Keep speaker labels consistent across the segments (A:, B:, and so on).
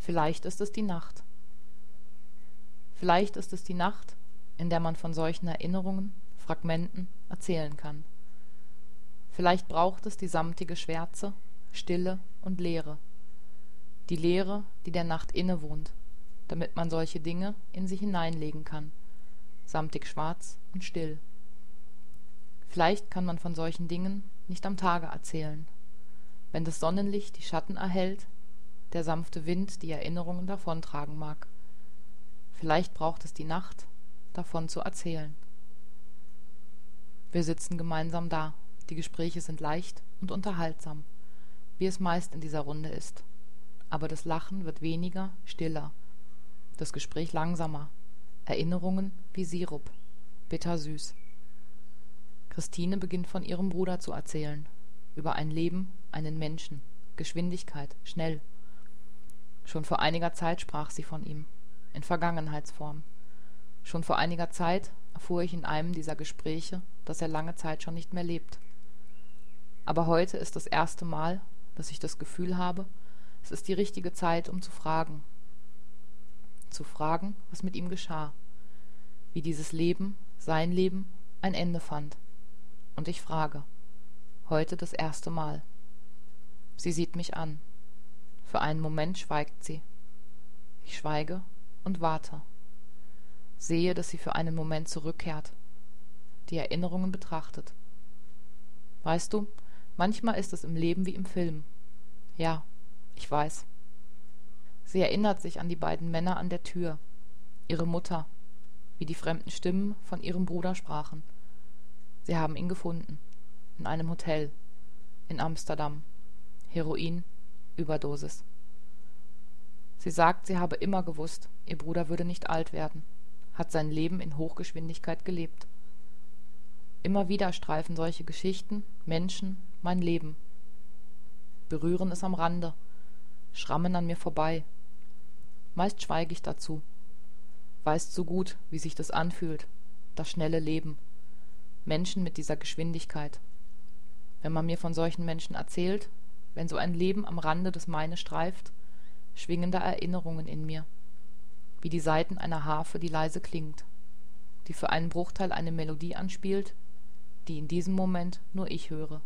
A: Vielleicht ist es die Nacht. Vielleicht ist es die Nacht, in der man von solchen Erinnerungen, Fragmenten erzählen kann. Vielleicht braucht es die samtige Schwärze, Stille und Leere. Die Leere, die der Nacht innewohnt, damit man solche Dinge in sich hineinlegen kann, samtig schwarz und still. Vielleicht kann man von solchen Dingen nicht am Tage erzählen, wenn das Sonnenlicht die Schatten erhellt, der sanfte Wind die Erinnerungen davontragen mag. Vielleicht braucht es die Nacht, davon zu erzählen. Wir sitzen gemeinsam da, die Gespräche sind leicht und unterhaltsam, wie es meist in dieser Runde ist. Aber das Lachen wird weniger, stiller, das Gespräch langsamer, Erinnerungen wie Sirup, bittersüß. Christine beginnt von ihrem Bruder zu erzählen, über ein Leben, einen Menschen, Geschwindigkeit, schnell. Schon vor einiger Zeit sprach sie von ihm, in Vergangenheitsform. Schon vor einiger Zeit erfuhr ich in einem dieser Gespräche, dass er lange Zeit schon nicht mehr lebt. Aber heute ist das erste Mal, dass ich das Gefühl habe, es ist die richtige Zeit, um zu fragen. Zu fragen, was mit ihm geschah, wie dieses Leben, sein Leben, ein Ende fand. Und ich frage, heute das erste Mal. Sie sieht mich an. Für einen Moment schweigt sie. Ich schweige und warte. Sehe, dass sie für einen Moment zurückkehrt, die Erinnerungen betrachtet. Weißt du, manchmal ist es im Leben wie im Film. Ja, ich weiß. Sie erinnert sich an die beiden Männer an der Tür, ihre Mutter, wie die fremden Stimmen von ihrem Bruder sprachen. Sie haben ihn gefunden, in einem Hotel, in Amsterdam. Heroin, Überdosis. Sie sagt, sie habe immer gewusst, ihr Bruder würde nicht alt werden, hat sein Leben in Hochgeschwindigkeit gelebt. Immer wieder streifen solche Geschichten, Menschen, mein Leben, berühren es am Rande, schrammen an mir vorbei. Meist schweige ich dazu, weiß zu gut, wie sich das anfühlt, das schnelle Leben, Menschen mit dieser Geschwindigkeit. Wenn man mir von solchen Menschen erzählt, wenn so ein Leben am Rande des Meine streift, schwingen da Erinnerungen in mir, wie die Saiten einer Harfe, die leise klingt, die für einen Bruchteil eine Melodie anspielt, die in diesem Moment nur ich höre.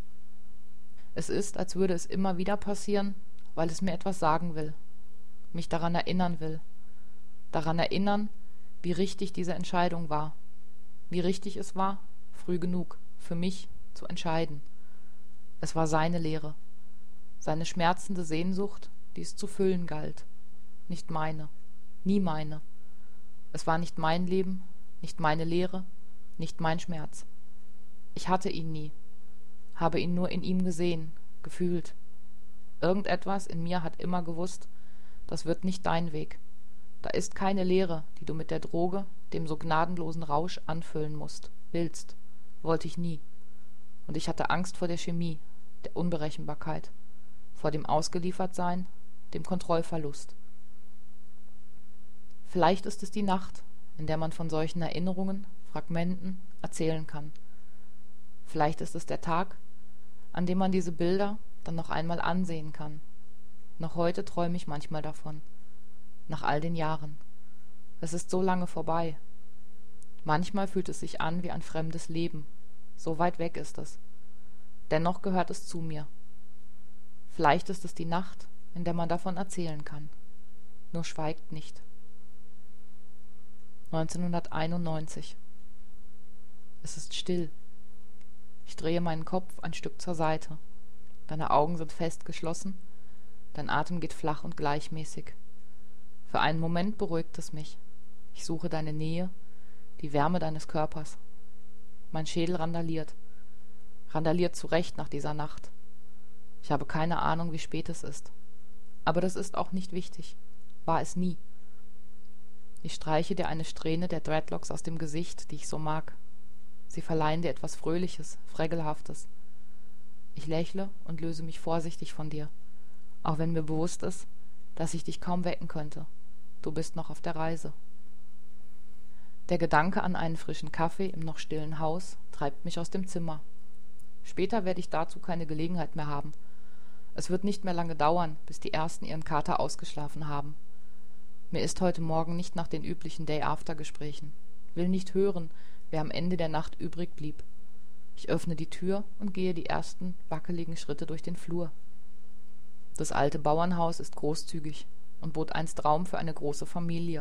A: Es ist, als würde es immer wieder passieren, weil es mir etwas sagen will, mich daran erinnern will, daran erinnern, wie richtig diese Entscheidung war, wie richtig es war, früh genug, für mich zu entscheiden. Es war seine Lehre, seine schmerzende Sehnsucht, die es zu füllen galt, nicht meine, nie meine. Es war nicht mein Leben, nicht meine Lehre, nicht mein Schmerz. Ich hatte ihn nie, habe ihn nur in ihm gesehen, gefühlt. Irgendetwas in mir hat immer gewusst, das wird nicht dein Weg. Da ist keine Lehre, die du mit der Droge, dem so gnadenlosen Rausch anfüllen musst, willst. Wollte ich nie. Und ich hatte Angst vor der Chemie, der Unberechenbarkeit, vor dem Ausgeliefertsein, dem Kontrollverlust. Vielleicht ist es die Nacht, in der man von solchen Erinnerungen, Fragmenten erzählen kann. Vielleicht ist es der Tag, an dem man diese Bilder dann noch einmal ansehen kann. Noch heute träume ich manchmal davon, nach all den Jahren. Es ist so lange vorbei. Manchmal fühlt es sich an wie ein fremdes Leben, so weit weg ist es. Dennoch gehört es zu mir. Vielleicht ist es die Nacht, in der man davon erzählen kann. Nur schweigt nicht. 1991. Es ist still. Ich drehe meinen Kopf ein Stück zur Seite. Deine Augen sind fest geschlossen. Dein Atem geht flach und gleichmäßig. Für einen Moment beruhigt es mich. Ich suche deine Nähe, die Wärme deines Körpers. Mein Schädel randaliert zurecht nach dieser Nacht. Ich habe keine Ahnung, wie spät es ist. Aber das ist auch nicht wichtig. War es nie. Ich streiche dir eine Strähne der Dreadlocks aus dem Gesicht, die ich so mag. Sie verleihen dir etwas Fröhliches, Freggelhaftes. Ich lächle und löse mich vorsichtig von dir, auch wenn mir bewusst ist, dass ich dich kaum wecken könnte. Du bist noch auf der Reise. Der Gedanke an einen frischen Kaffee im noch stillen Haus treibt mich aus dem Zimmer. Später werde ich dazu keine Gelegenheit mehr haben. Es wird nicht mehr lange dauern, bis die Ersten ihren Kater ausgeschlafen haben. Mir ist heute Morgen nicht nach den üblichen Day-After-Gesprächen. Will nicht hören, wer am Ende der Nacht übrig blieb. Ich öffne die Tür und gehe die ersten wackeligen Schritte durch den Flur. Das alte Bauernhaus ist großzügig und bot einst Raum für eine große Familie.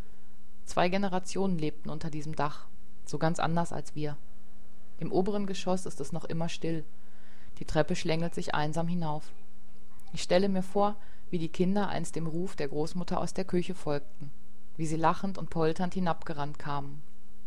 A: 2 Generationen lebten unter diesem Dach, so ganz anders als wir. Im oberen Geschoss ist es noch immer still. Die Treppe schlängelt sich einsam hinauf. Ich stelle mir vor, wie die Kinder einst dem Ruf der Großmutter aus der Küche folgten, wie sie lachend und polternd hinabgerannt kamen.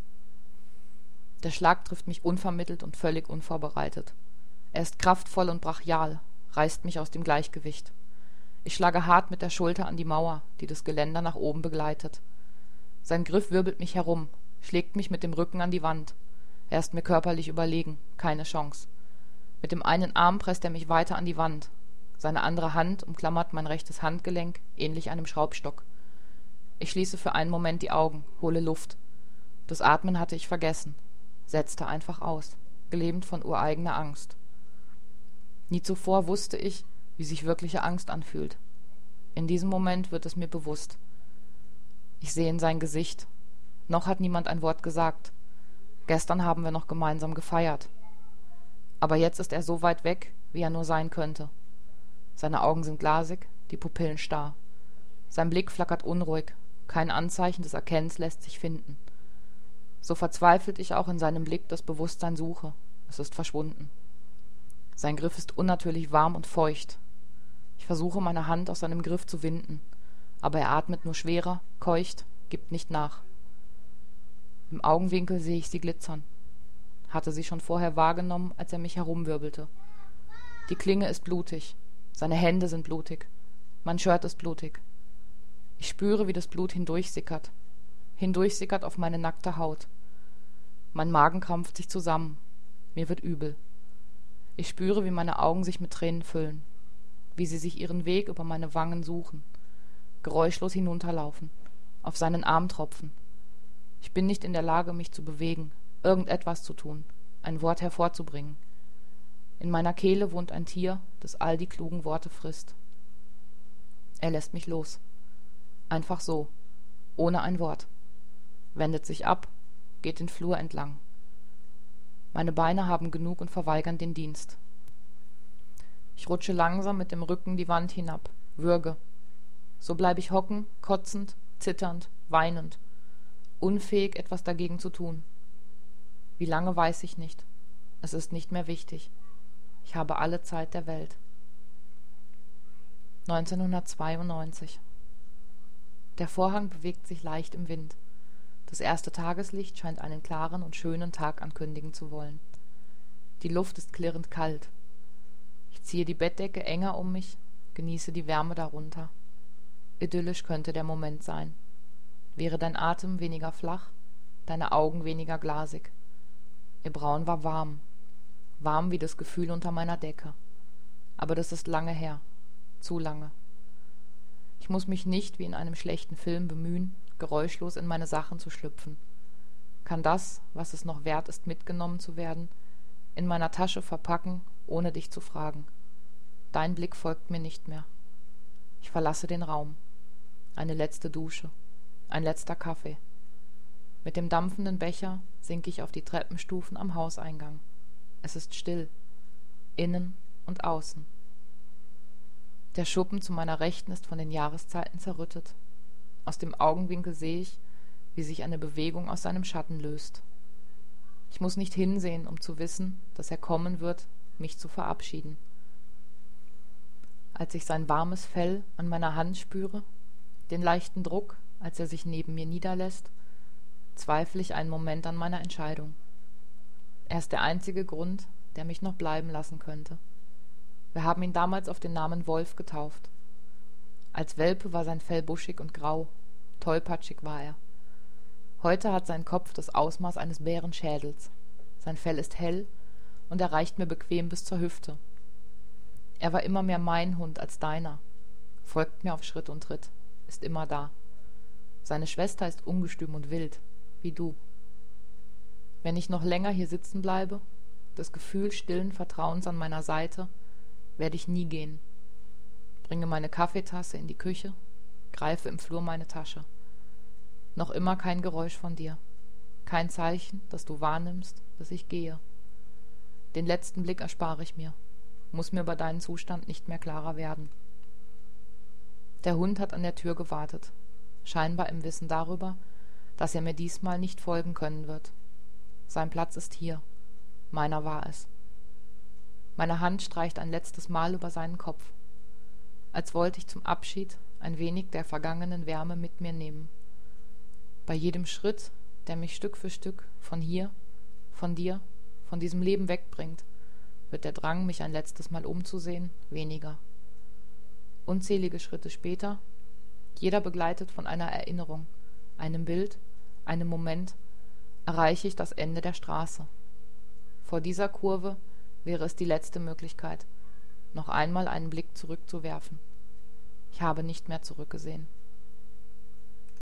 A: Der Schlag trifft mich unvermittelt und völlig unvorbereitet. Er ist kraftvoll und brachial, reißt mich aus dem Gleichgewicht. Ich schlage hart mit der Schulter an die Mauer, die das Geländer nach oben begleitet. Sein Griff wirbelt mich herum, schlägt mich mit dem Rücken an die Wand. Er ist mir körperlich überlegen, keine Chance. Mit dem einen Arm presst er mich weiter an die Wand. Seine andere Hand umklammert mein rechtes Handgelenk, ähnlich einem Schraubstock. Ich schließe für einen Moment die Augen, hole Luft. Das Atmen hatte ich vergessen, setzte einfach aus, gelähmt von ureigener Angst. Nie zuvor wusste ich, wie sich wirkliche Angst anfühlt. In diesem Moment wird es mir bewusst. Ich sehe in sein Gesicht. Noch hat niemand ein Wort gesagt. Gestern haben wir noch gemeinsam gefeiert. Aber jetzt ist er so weit weg, wie er nur sein könnte. Seine Augen sind glasig, die Pupillen starr. Sein Blick flackert unruhig, kein Anzeichen des Erkennens lässt sich finden. So verzweifelt ich auch in seinem Blick das Bewusstsein suche, es ist verschwunden. Sein Griff ist unnatürlich warm und feucht. Ich versuche, meine Hand aus seinem Griff zu winden, aber er atmet nur schwerer, keucht, gibt nicht nach. Im Augenwinkel sehe ich sie glitzern. Hatte sie schon vorher wahrgenommen, als er mich herumwirbelte. Die Klinge ist blutig, seine Hände sind blutig, mein Shirt ist blutig. Ich spüre, wie das Blut hindurchsickert auf meine nackte Haut. Mein Magen krampft sich zusammen, mir wird übel. Ich spüre, wie meine Augen sich mit Tränen füllen, wie sie sich ihren Weg über meine Wangen suchen, geräuschlos hinunterlaufen, auf seinen Arm tropfen. Ich bin nicht in der Lage, mich zu bewegen, irgendetwas zu tun, ein Wort hervorzubringen. In meiner Kehle wohnt ein Tier, das all die klugen Worte frisst. Er lässt mich los. Einfach so, ohne ein Wort. Wendet sich ab, geht den Flur entlang. Meine Beine haben genug und verweigern den Dienst. Ich rutsche langsam mit dem Rücken die Wand hinab, würge. So bleibe ich hocken, kotzend, zitternd, weinend, unfähig, etwas dagegen zu tun. Wie lange, weiß ich nicht. Es ist nicht mehr wichtig. Ich habe alle Zeit der Welt. 1992. Der Vorhang bewegt sich leicht im Wind. Das erste Tageslicht scheint einen klaren und schönen Tag ankündigen zu wollen. Die Luft ist klirrend kalt. Ich ziehe die Bettdecke enger um mich, genieße die Wärme darunter. Idyllisch könnte der Moment sein. Wäre dein Atem weniger flach, deine Augen weniger glasig. Ihr Brauen war warm, warm wie das Gefühl unter meiner Decke. Aber das ist lange her, zu lange. Ich muss mich nicht wie in einem schlechten Film bemühen, geräuschlos in meine Sachen zu schlüpfen. Kann das, was es noch wert ist, mitgenommen zu werden, in meiner Tasche verpacken, ohne dich zu fragen. Dein Blick folgt mir nicht mehr. Ich verlasse den Raum. Eine letzte Dusche, ein letzter Kaffee. Mit dem dampfenden Becher sinke ich auf die Treppenstufen am Hauseingang. Es ist still, innen und außen. Der Schuppen zu meiner Rechten ist von den Jahreszeiten zerrüttet. Aus dem Augenwinkel sehe ich, wie sich eine Bewegung aus seinem Schatten löst. Ich muss nicht hinsehen, um zu wissen, dass er kommen wird, mich zu verabschieden. Als ich sein warmes Fell an meiner Hand spüre, den leichten Druck, als er sich neben mir niederlässt, zweifle ich einen Moment an meiner Entscheidung. Er ist der einzige Grund, der mich noch bleiben lassen könnte. Wir haben ihn damals auf den Namen Wolf getauft. Als Welpe war sein Fell buschig und grau, tollpatschig war er. Heute hat sein Kopf das Ausmaß eines Bärenschädels. Sein Fell ist hell und er reicht mir bequem bis zur Hüfte. Er war immer mehr mein Hund als deiner, folgt mir auf Schritt und Tritt, ist immer da. Seine Schwester ist ungestüm und wild, wie du. Wenn ich noch länger hier sitzen bleibe, das Gefühl stillen Vertrauens an meiner Seite, werde ich nie gehen. bringe meine Kaffeetasse in die Küche, greife im Flur meine Tasche. Noch immer kein Geräusch von dir. Kein Zeichen, dass du wahrnimmst, dass ich gehe. Den letzten Blick erspare ich mir, muss mir über deinen Zustand nicht mehr klarer werden. Der Hund hat an der Tür gewartet, scheinbar im Wissen darüber, dass er mir diesmal nicht folgen können wird. Sein Platz ist hier, meiner war es. Meine Hand streicht ein letztes Mal über seinen Kopf, als wollte ich zum Abschied ein wenig der vergangenen Wärme mit mir nehmen. Bei jedem Schritt, der mich Stück für Stück von hier, von dir, von diesem Leben wegbringt, wird der Drang, mich ein letztes Mal umzusehen, weniger. Unzählige Schritte später, jeder begleitet von einer Erinnerung, einem Bild, einem Moment, erreiche ich das Ende der Straße. Vor dieser Kurve wäre es die letzte Möglichkeit, noch einmal einen Blick zurückzuwerfen. Ich habe nicht mehr zurückgesehen.